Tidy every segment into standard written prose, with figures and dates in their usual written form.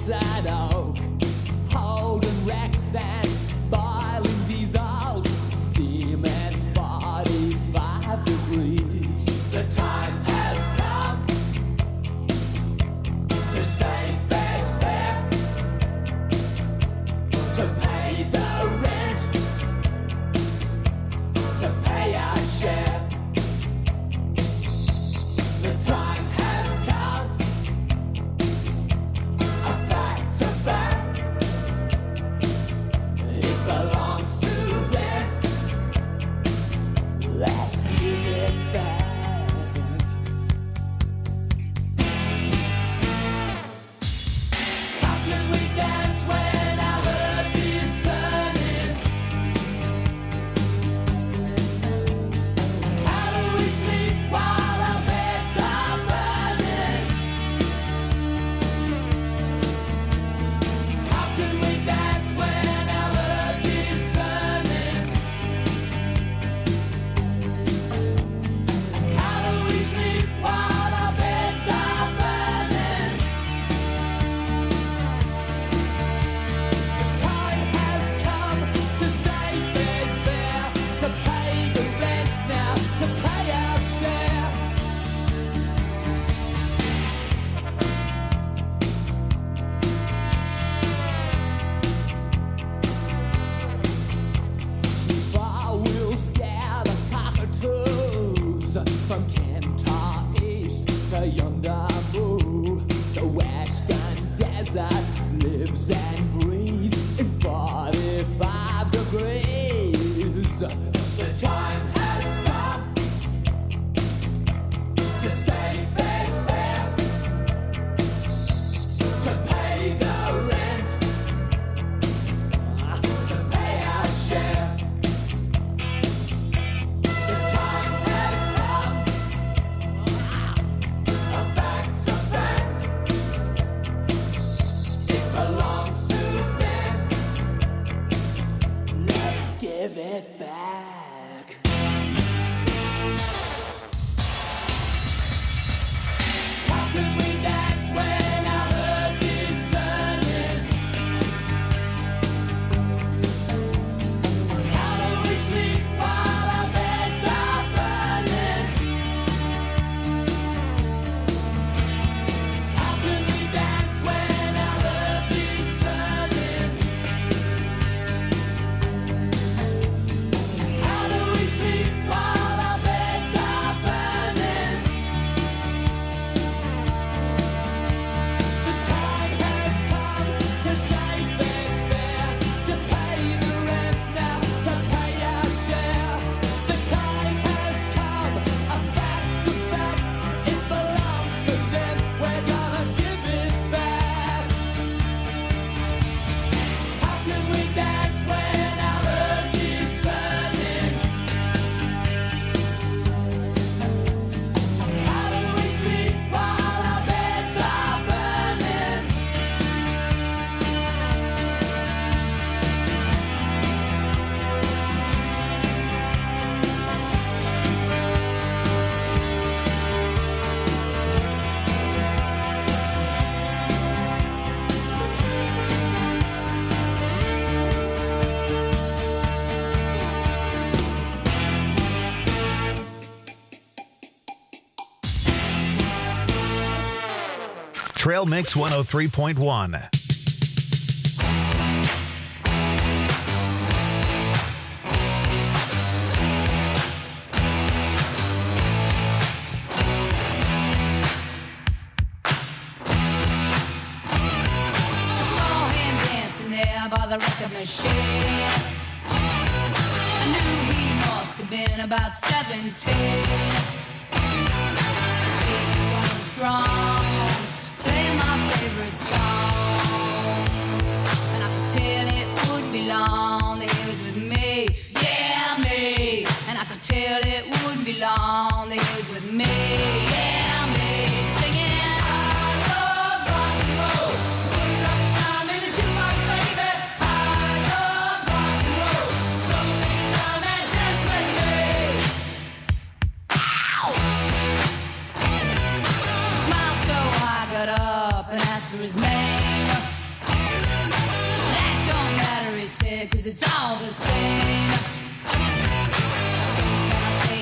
desert oak, holding wrecks and boiling diesels, steam at 45 degrees. The time has come to say fair's fair, to pay the rent, to pay our share. The time has come, a fact's a fact, it belongs to them, let's give it back. How can we dance when our earth is turning? How do we sleep while our beds are burning? How can we dance when our earth is turning? How do we sleep while our beds are burning? The time has come to say fair's fair, to pay the rent now, to pay our share. Far we'll scare the cockatoos from Kentar East to yonder Moo. The western desert lives and breathes in 45 degrees. The time has come to say fair's fair, to pay the rent, to pay our share. The time has come, a fact's a fact, it belongs to them, let's give it back. How can we dance when our earth is turning? How do we sleep while our beds are burning? How can we dance when our earth is turning? How do we sleep while our beds are burning? The time has come to say fair's fair, to pay the rent now, to pay our share. The time has come, a fact's a fact, it belongs to them, we're gonna give it back. How can we dance when our earth is turning? How do we sleep while our beds are burning? Trail Mix 103.1. Saw him dancing there by the record machine. I knew he must have been about 17. He was strong, playing my favorite song, and I could tell it wouldn't be long that he was with me, yeah me. And I could tell it wouldn't be long that he was with me, yeah me. Singing, I love rock and roll, swing like a time in the jukebox, baby. I love rock and roll, so take your time and dance with me. Ow! Smiled so I got up and asked for his name.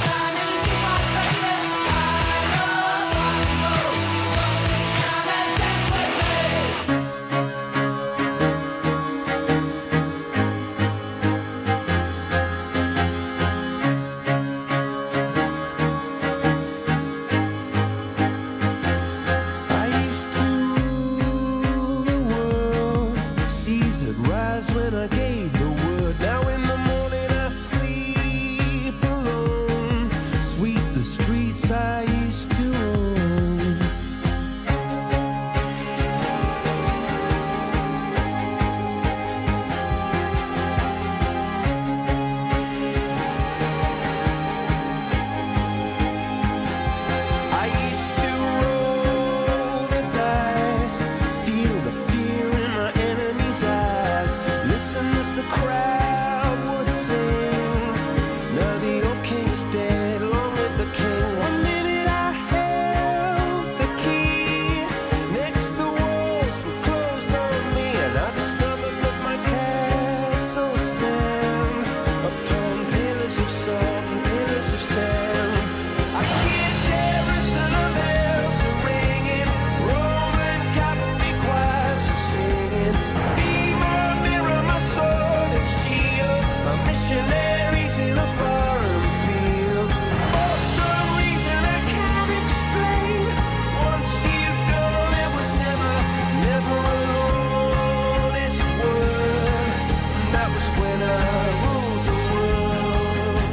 I used to rule the world. Seas would rise when I gave the word. Now in the morning I sleep alone. Sweep the streets I used to own. I used to roll the dice, feel the fear in my enemy's eyes, listen as the crowd would sing. Now the old king is dead, long live the king. One minute I held the key, next the walls were closed on me, and I discovered that my castle stand upon pillars of salt and pillars of sand. I hear Jerusalem bells are ringing, Roman cavalry choirs are singing. Be my mirror, my sword and shield, my missionaries in a foreign field. For some reason I can't explain, once you've gone it was never, never an honest word. And that was when I ruled the world.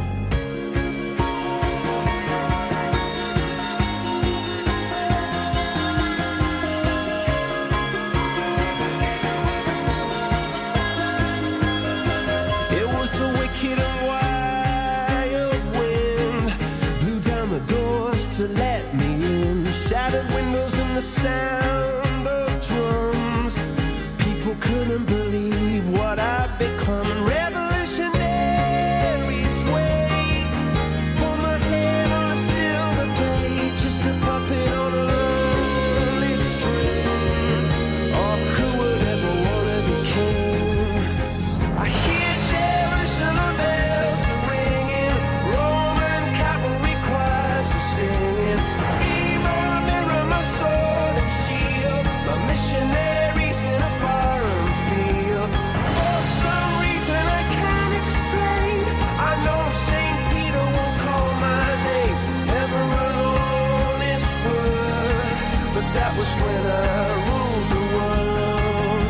It was the wicked and wild wind, blew down the doors to let me in, shattered windows and the sound of drums. People couldn't believe what I'd become, and revolutionaries wait for my head on a silver blade, just a puppet on a lonely string. Oh, who would ever wanna be king? I hear Jerusalem bells are ringing, Roman cavalry choirs are singing. Be my mirror, my sword and shield, my missionaries in a foreign field. For some reason I can't explain, I know St. Peter won't call my name, never an honest word. But that was when I ruled the world.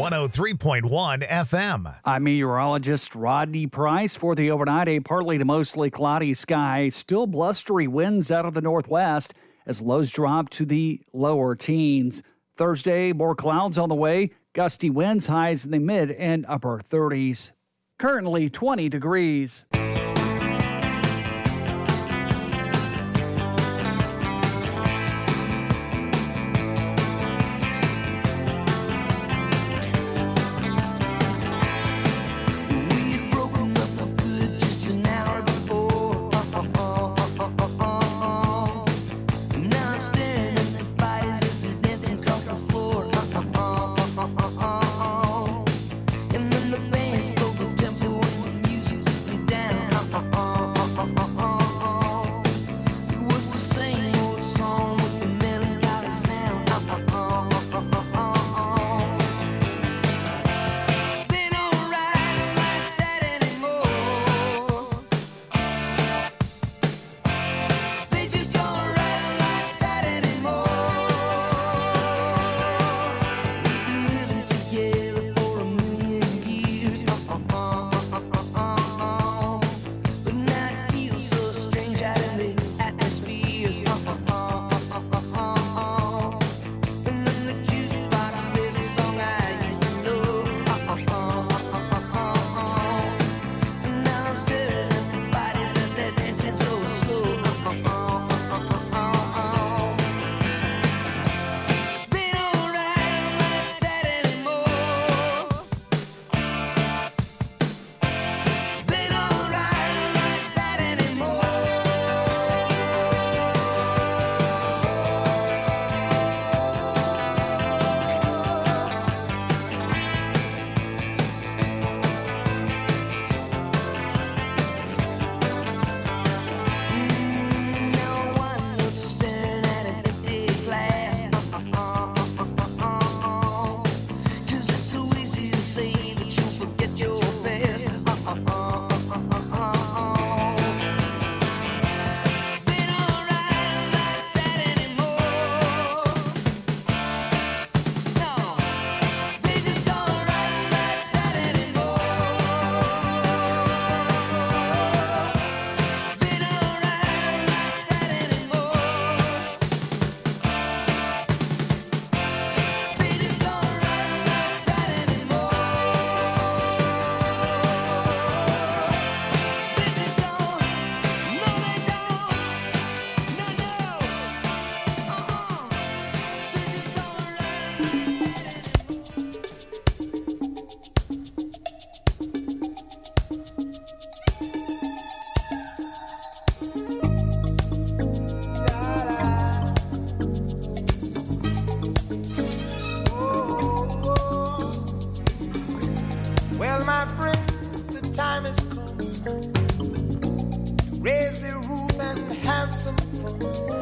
103.1 FM. I'm meteorologist Rodney Price. For the overnight, a partly to mostly cloudy sky. Still blustery winds out of the northwest as lows drop to the lower teens. Thursday, more clouds on the way. Gusty winds, highs in the mid and upper 30s. Currently 20 degrees. Well, my friends, the time has come. Raise the roof and have some fun.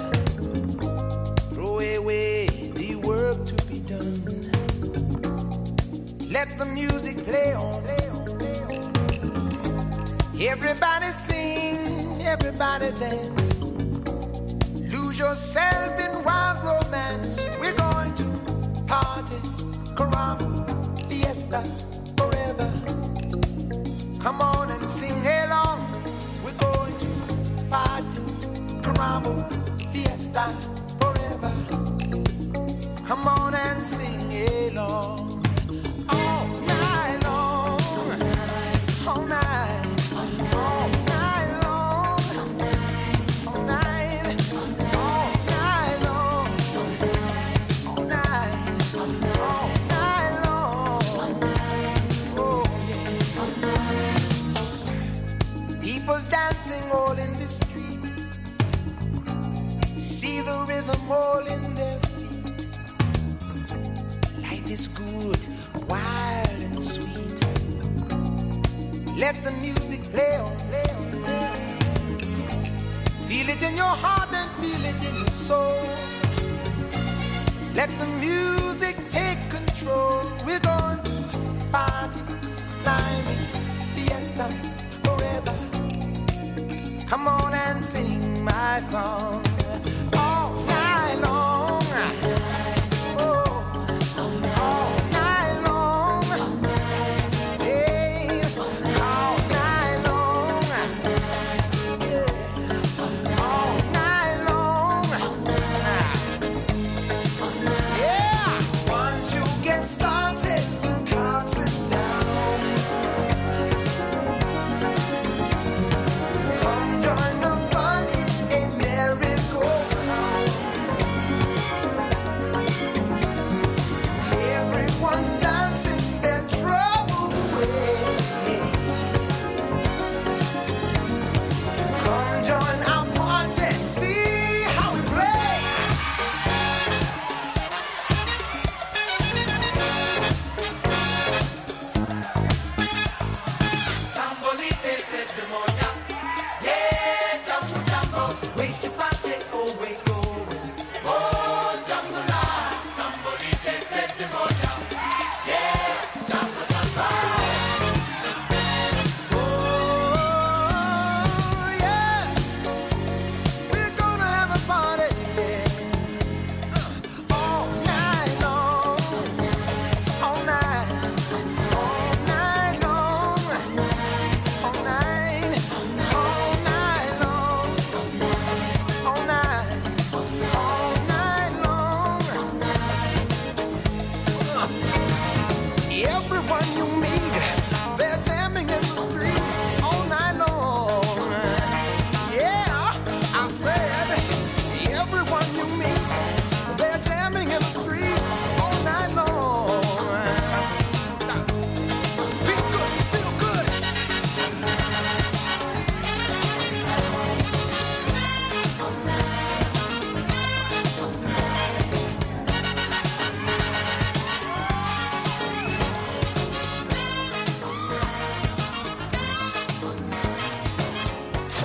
Throw away the work to be done. Let the music play on. Everybody sing, everybody dance. Lose yourself in wild romance. We're going to party, caramba, fiesta, forever. Come on and sing along. We're going to party, caramba, fiesta, forever. Come on and sing along. All night long, all night. Dancing all in the street, see the rhythm all in their feet. Life is good, wild and sweet. Let the music play on, play on, play on. Feel it in your heart and feel it in your soul. Let the music take control. We're going to party, climbing, fiesta, forever. Come on and sing my song all night long. Oh, all night long.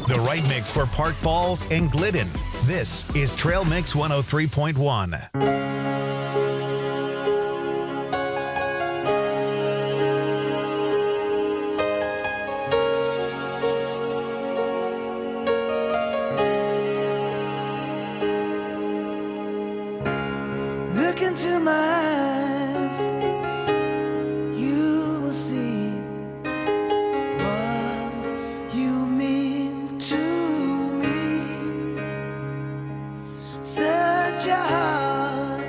The right mix for Park Falls and Glidden. This is Trail Mix 103.1. Look into my eyes, you will see what you mean to me. Such a heart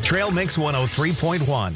Trail Mix 103.1.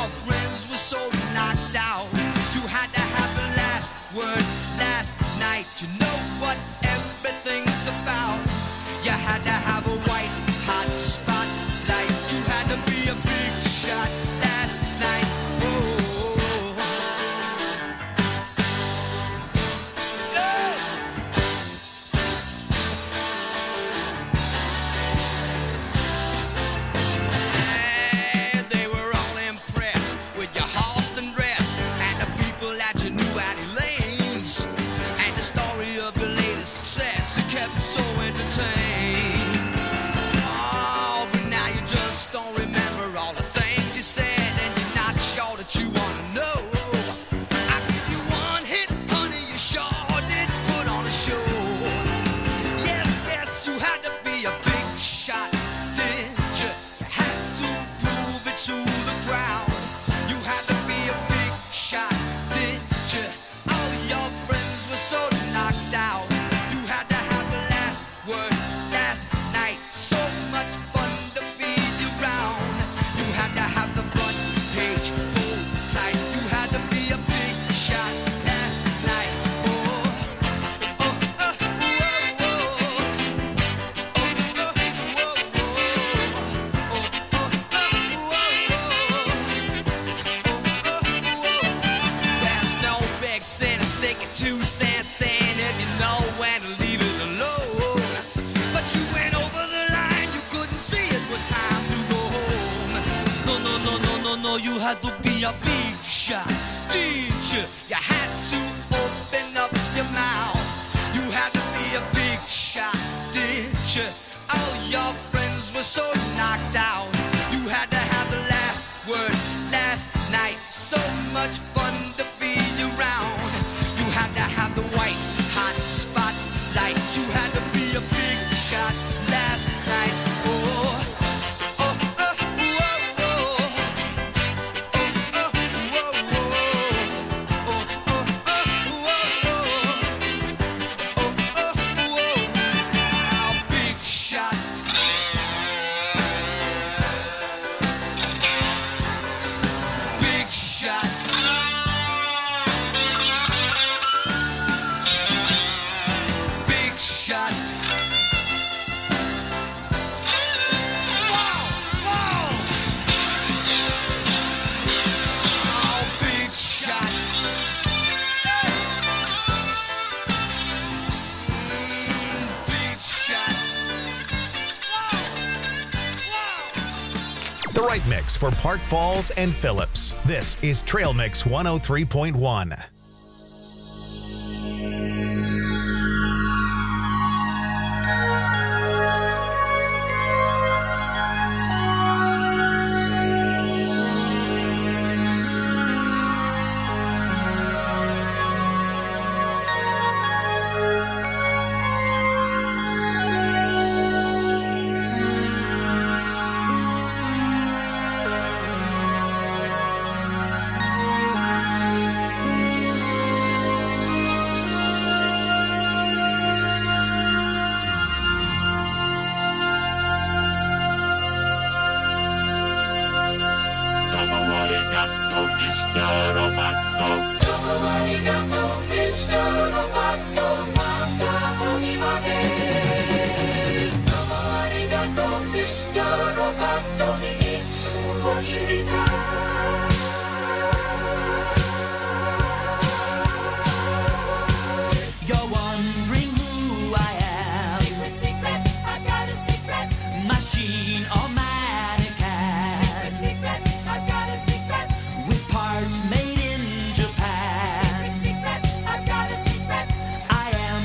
your friends were so knocked out. You had to have the last word last night. You know what everything's about. You had to have a white hot spotlight. You had to be a big shot last night. Oh. So entertained. Oh, but now you just don't remember all the things you said, and you're not sure that you wanna know. I give you one hit, honey, you sure did put on a show. Yes, yes, you had to be a big shot, did you? You had to prove it to the crowd. You had to be a big shot, did you? All your friends were so knocked out. You had to have the last word last night. So much fun to be around. You had to have the front page pulled tight. You had to be a big shot last night. Oh, oh, oh, oh, oh, there's no big sin in sticking 2 cents in if you know when to leave it alone. But you went over the line, you couldn't see it was time to go home. No, no, no, no, no, no, you had to be a big shot, did you? You had to open up your mouth. You had to be a big shot, did you? All your friends were so knocked out. You had to have the last word last night. So much fun to be around. You had to have the white hot spotlight. You had to be a big shot last night. Oh, oh, oh, oh, oh, oh, oh, oh, big shot. Big shot. Big shot. Wow, wow. Oh, big shot. Big shot. Wow, wow. The right mix for Park Falls and Phillips. This is Trail Mix 103.1. You're wondering who I am. Secret, secret, I've got a secret. Machine or mannequin. Secret, secret, I've got a secret. With parts made in Japan. Secret, secret, I've got a secret. I am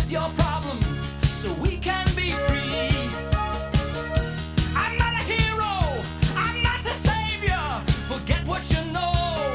with your problems so we can be free. I'm not a hero, I'm not a savior, forget what you know.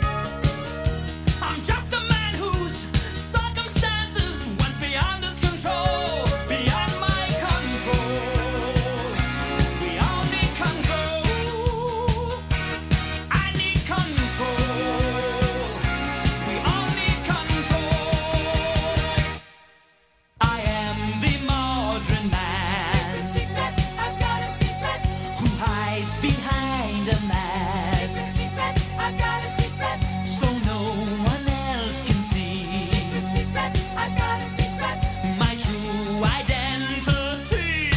I'm just a man whose circumstances went beyond his control, beyond my control. We all need control. I need control. We all need control. I am the modern man. Secret, I've got a secret. Who hides behind a mask. Secret, I've got a secret. So no one else can see. Secret, I've got a secret. My true identity.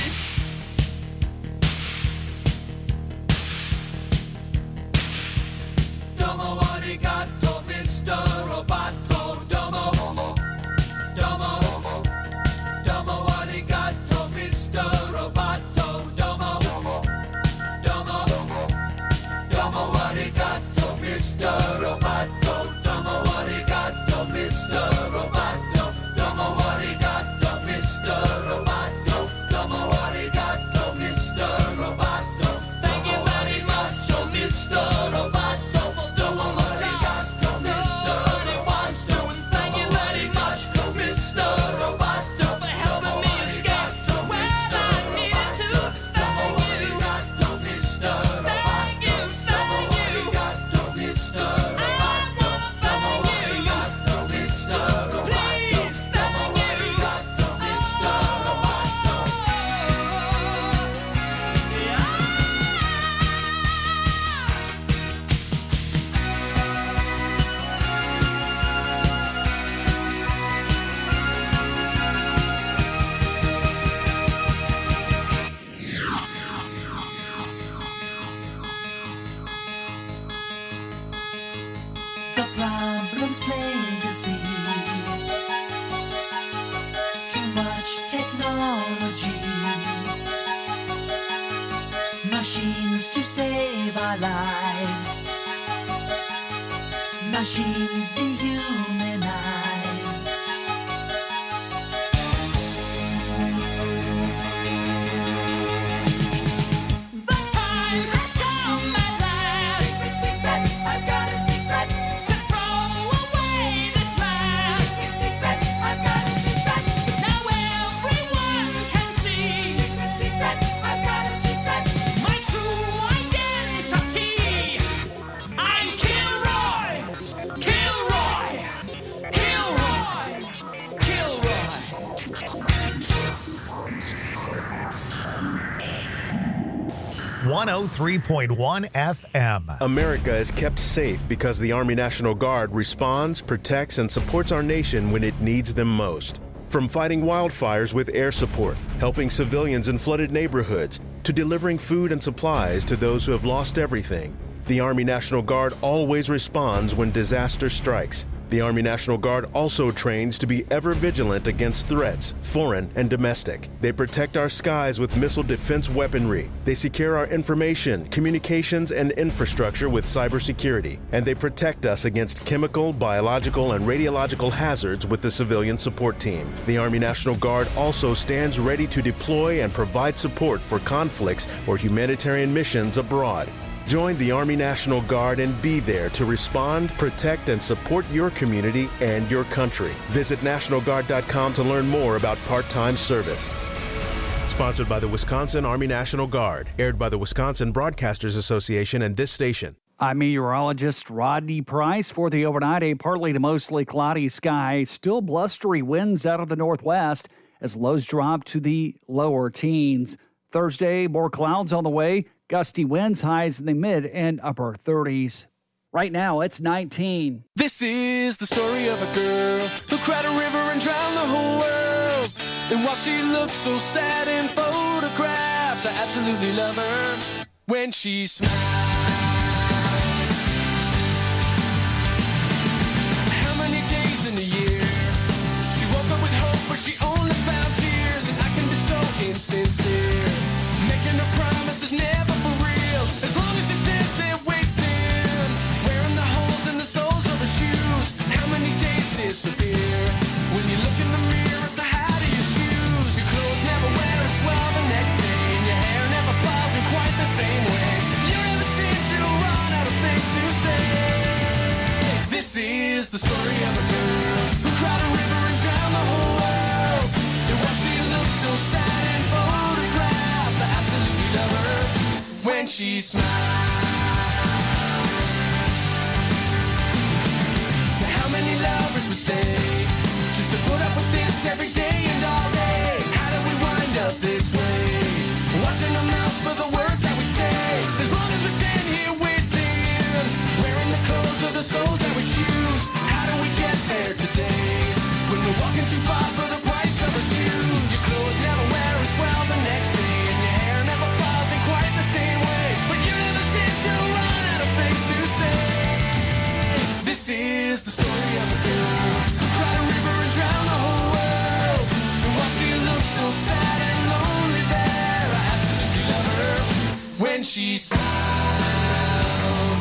Domo arigato, Mr. Roboto. Domo. Domo. Domo arigato, Mr. Roboto. Domo. Domo. Domo arigato, Mr. Roboto. Domo arigato, Mr. Roboto. Domo arigato, Mr. Roboto. Domo arigato, Mr. Roboto. Thank you very much, oh Mr. Roboto. Domo arigato, Mr. Roboto. And thank you very much, Mr. Roboto, for helping me escape to where I needed to. Thank you. Thank you, thank you. I wanna thank you. Please, thank you. The problem's plain to see. Too much technology. Machines to save our lives. Machines dehumanize. The time has come at last. Secret, I've got a secret. To throw away this mask. Secret, I've got a secret. Now everyone can see. Secret, I've got a secret. My true identity. I'm Kilroy. Kilroy. Kilroy. Kilroy. 103.1 FM. America is kept safe because the Army National Guard responds, protects, and supports our nation when it needs them most. From fighting wildfires with air support, helping civilians in flooded neighborhoods, to delivering food and supplies to those who have lost everything, the Army National Guard always responds when disaster strikes. The Army National Guard also trains to be ever vigilant against threats, foreign and domestic. They protect our skies with missile defense weaponry. They secure our information, communications, and infrastructure with cybersecurity. And they protect us against chemical, biological, and radiological hazards with the civilian support team. The Army National Guard also stands ready to deploy and provide support for conflicts or humanitarian missions abroad. Join the Army National Guard and be there to respond, protect, and support your community and your country. Visit NationalGuard.com to learn more about part-time service. Sponsored by the Wisconsin Army National Guard. Aired by the Wisconsin Broadcasters Association and this station. I'm meteorologist Rodney Price. For the overnight, a partly to mostly cloudy sky. Still blustery winds out of the northwest as lows drop to the lower teens. Thursday, more clouds on the way. Gusty winds, highs in the mid and upper 30s. Right now, it's 19. This is the story of a girl who cried a river and drowned the whole world. And while she looks so sad in photographs, I absolutely love her when she smiles. How many days in a year she woke up with hope, but she only found tears? And I can be so insincere, making her promises never for real. As long as she stands there waiting, wearing the holes in the soles of her shoes. How many days disappear when you look in the mirror? It's a This is the story of a girl who cried a river and drowned the whole world. And while she looks so sad in photographs, I absolutely love her when she smiles. Now how many lovers would stay just to put up with this every day and all day? How do we wind up this way? Watching our mouths for the words that we say. As long as we stand here waiting, wearing the clothes of the souls that we choose. How do we get there today when we're walking too far for the price of our shoes? Your clothes never wear as well the next day, and your hair never falls in quite the same way. But you never seem to run out of things to say. This is the story of a girl who cried a river and drowned the whole world. And while she looks so sad and lonely there, I absolutely love her when she smiles.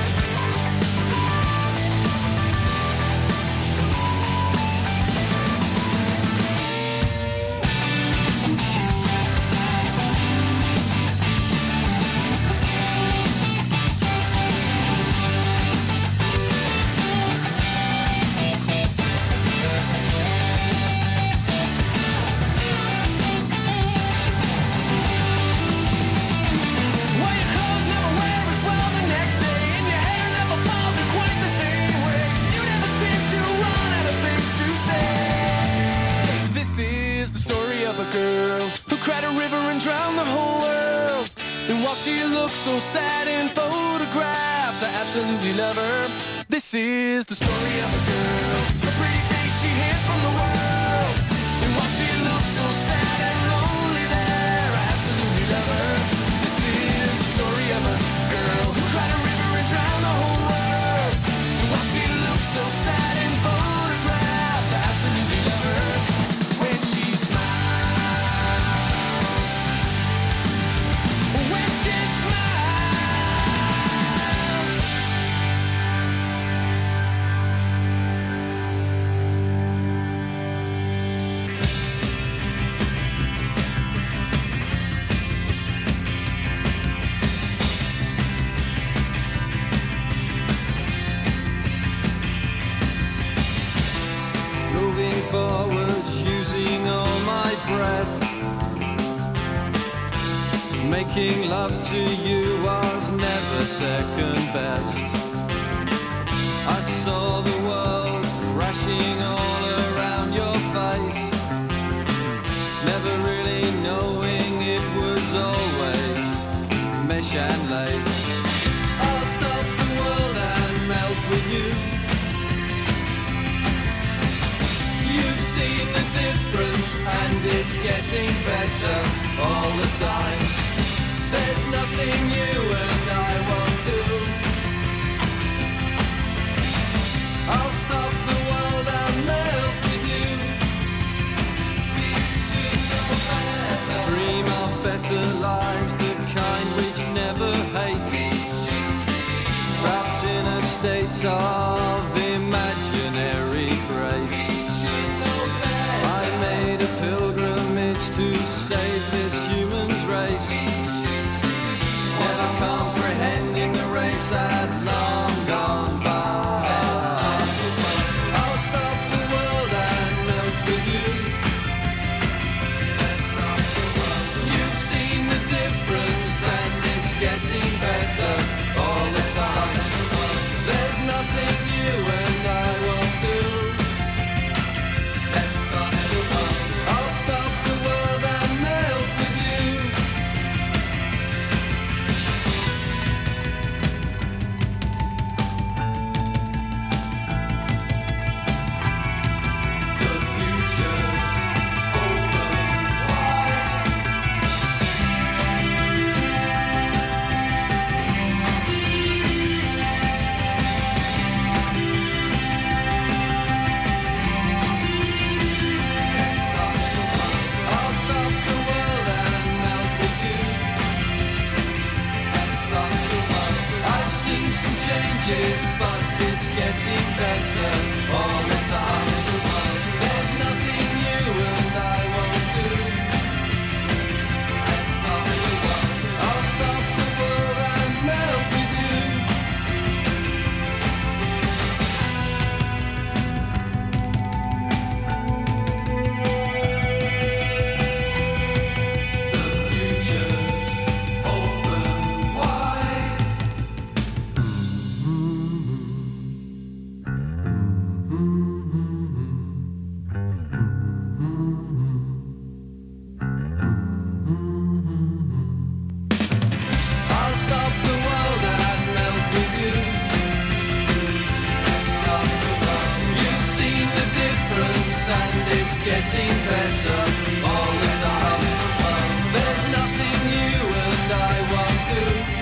She looks so sad in photographs, I absolutely love her. This is the story of a girl, the pretty face she hid from the world. And while she looks so sad and lonely there, I absolutely love her. This is the story of a girl who cried a river and drowned the whole world. And while she looks so sad in photographs, I absolutely love her when she smiles. When she smiles. Moving forward, using all my breath. Making love to you was never second best. I saw the world crashing all around your face, never really knowing it was always mesh and lace. I'll stop the world and melt with you. You've seen the difference and it's getting better all the time. There's nothing you and I won't do. I'll stop the world and melt with you. We should know better. Dream of better lives, the kind which never hate. Trapped in a state of imaginary grace. I made a pilgrimage to save this human's race. Never comprehending the race had long gone by. I'll stop the world and melt with you. You've seen the difference and it's getting better all the time. There's nothing you and I won't do. I'll stop the world and and it's getting better all the time. There's nothing you and I won't do.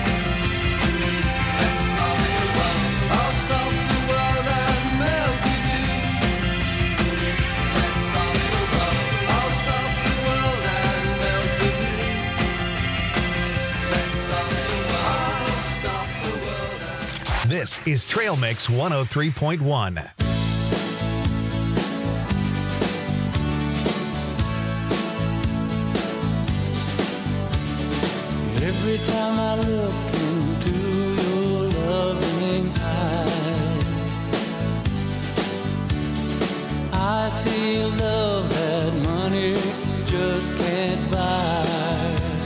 Let's stop the world. I'll stop the world and melt with you. Let's stop the world. I'll stop the world and melt with you. Let's stop the world. I'll stop the world and... This is Trail Mix 103.1. Every time I look into your loving eyes, I see love that money just can't buy.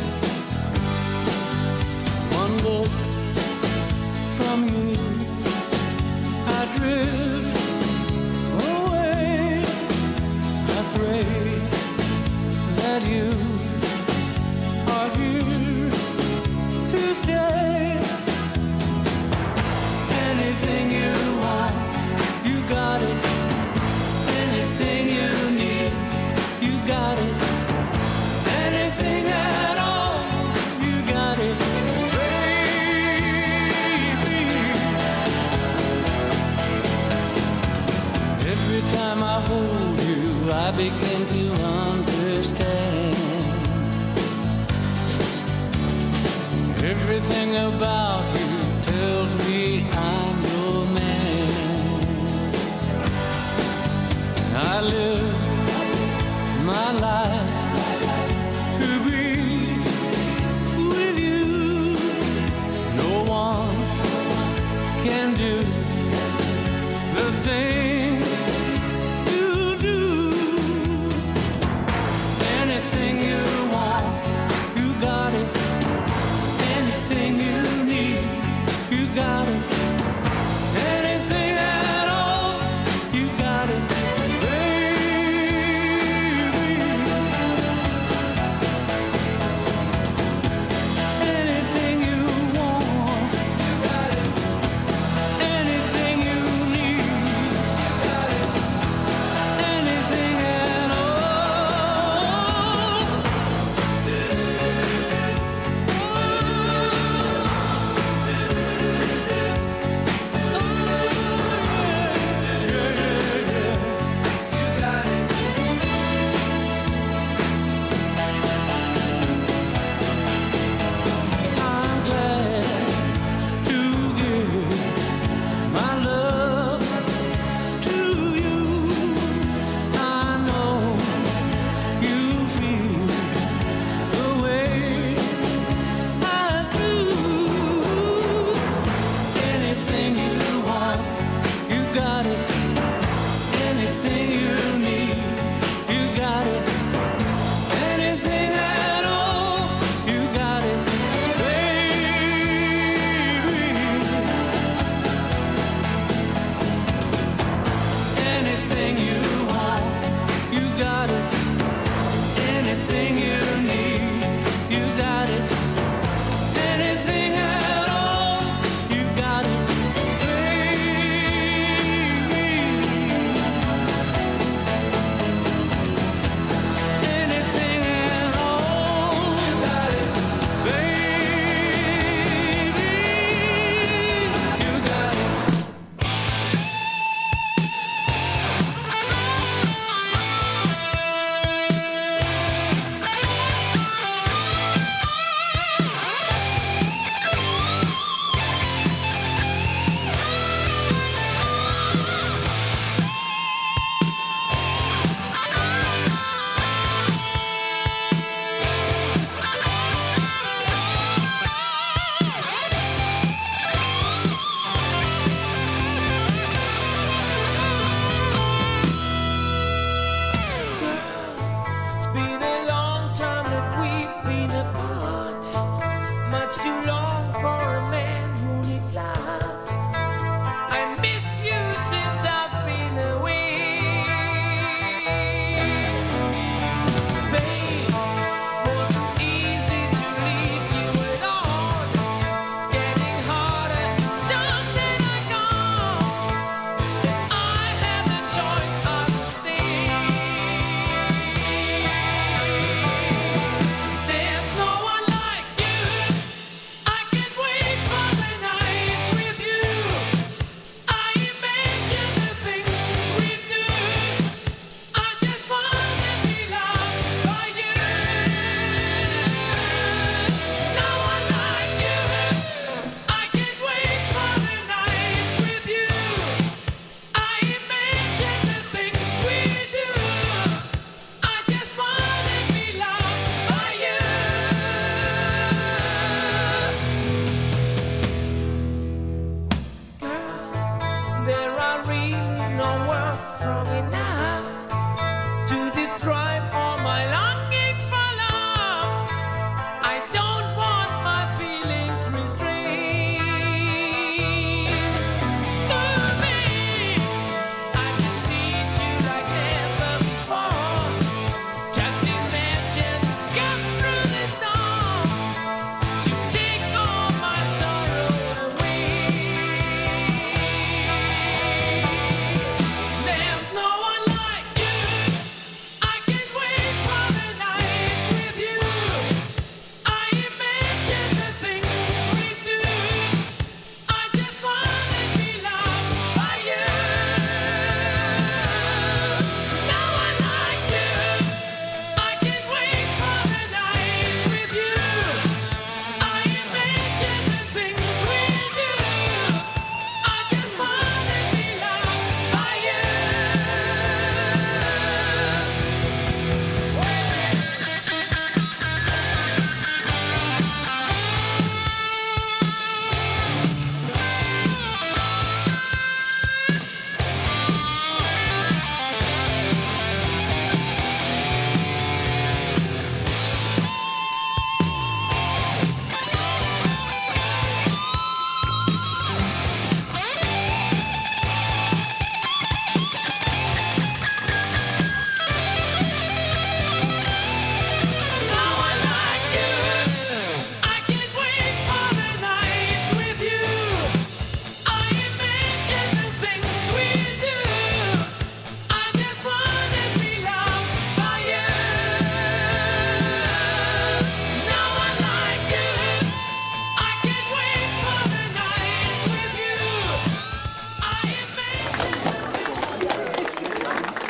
One look from you, I drift away. I pray that you are here to stay. Anything you want, you got it. Anything you need, you got it. Anything at all, you got it, baby. Every time I hold you, I begin to understand. Everything about you tells me I'm your man. I live my life to be with you. No one can do the thing you do. Anything you want, you got it. Anything you need, you got it. Anything at all, you got it, baby.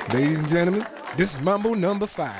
Ladies and gentlemen, this is Mambo number 5.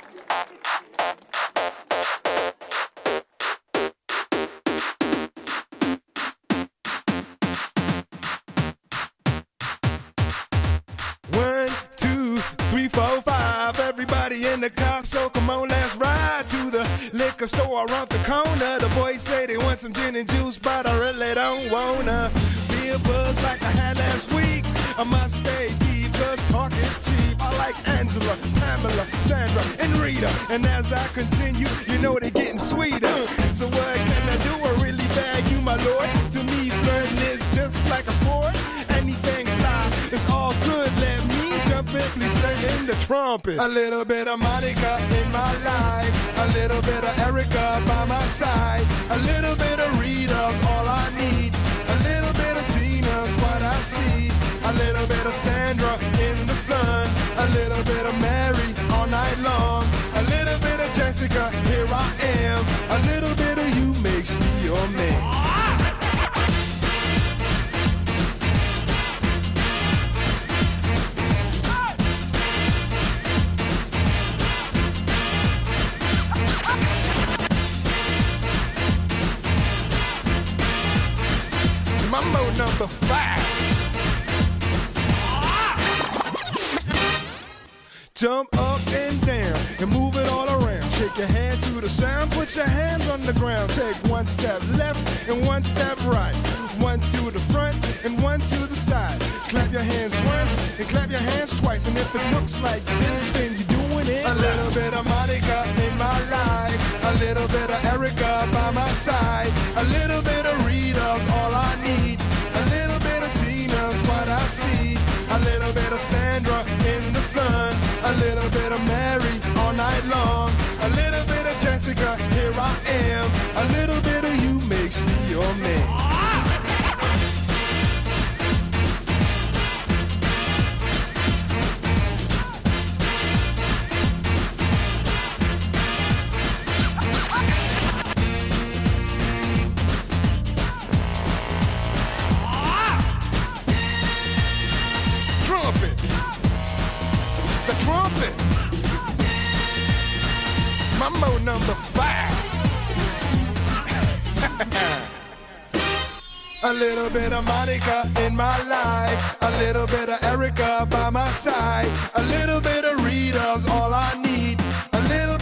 One, two, three, four, five. Everybody in the car, so come on, let's ride to the liquor store around the corner. The boys say they want some gin and juice, but I really don't wanna be a buzz like I had last week. I must stay deep, cause talk is cheap. I like Angela, Pamela, Sandra, and Rita. And as I continue, you know they're getting sweeter. So what can I do? I really bag you, my lord. To me, flirting is just like a sport. Anything fly, it's all good. Let me jump in, please sing in the trumpet. A little bit of Monica in my life, a little bit of Erica by my side, a little bit of Rita's all I need, a little bit of Tina's what I see, a little bit of Sandra in the sun, a little bit of Mary all night long, a little bit of Jessica, here I am, a little bit of you makes me your man. Mambo number 5. Jump up and down and move it all around. Shake your hand to the sound, put your hands on the ground. Take one step left and one step right. One to the front and one to the side. Clap your hands once and clap your hands twice. And if it looks like this, then you're doing it. A little bit of Monica in my life, a little bit of Erica by my side, a little bit of Rita's all I need, a little bit of Tina's what I see, a little bit of Sandra in the sun, a little bit of Mary all night long, a little bit of Jessica, here I am, a little bit of you makes me your man. Trumpet. Mambo number 5. A little bit of Monica in my life, a little bit of Erica by my side, a little